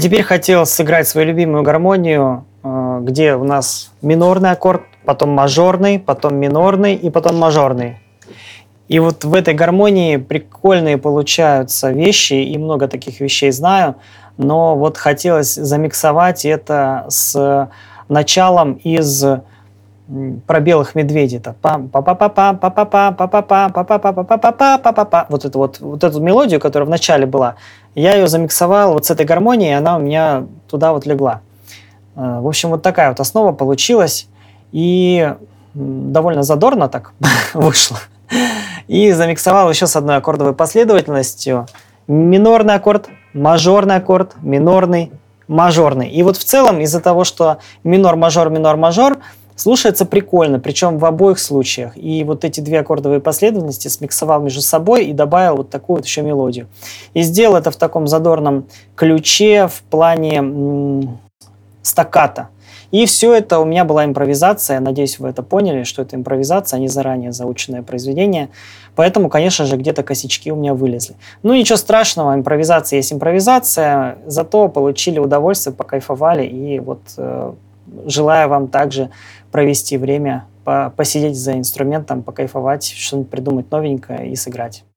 теперь хотел сыграть свою любимую гармонию, где у нас минорный аккорд, потом мажорный, потом минорный и потом мажорный. И вот в этой гармонии прикольные получаются вещи, и много таких вещей знаю, но вот хотелось замиксовать это с началом из про белых медведей. Вот эту мелодию, которая в начале была, я ее замиксовал вот с этой гармонией, и она у меня туда вот легла. В общем, вот такая вот основа получилась, и довольно задорно так вышло. И замиксовал еще с одной аккордовой последовательностью. Минорный аккорд, минорный, мажорный. И вот в целом из-за того, что минор-мажор, слушается прикольно, причем в обоих случаях. И вот эти две аккордовые последовательности смиксовал между собой и добавил вот такую вот еще мелодию. И сделал это в таком задорном ключе в плане стаккато. И все это у меня была импровизация. Надеюсь, вы это поняли, что это импровизация, а не заранее заученное произведение. Поэтому, конечно же, где-то косячки у меня вылезли. Ну, ничего страшного, импровизация есть импровизация. Зато получили удовольствие, покайфовали. И вот желаю вам также провести время, посидеть за инструментом, покайфовать, что-нибудь придумать новенькое и сыграть.